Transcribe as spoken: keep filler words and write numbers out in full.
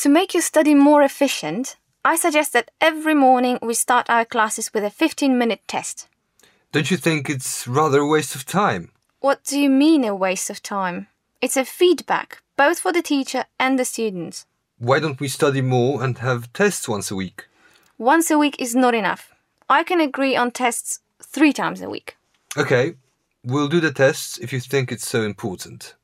To make your study more efficient, I suggest that every morning we start our classes with a fifteen-minute test. Don't you think it's rather a waste of time? What do you mean a waste of time? It's a feedback, both for the teacher and the students. Why don't we study more and have tests once a week? Once a week is not enough. I can agree on tests three times a week. Okay, we'll do the tests if you think it's so important.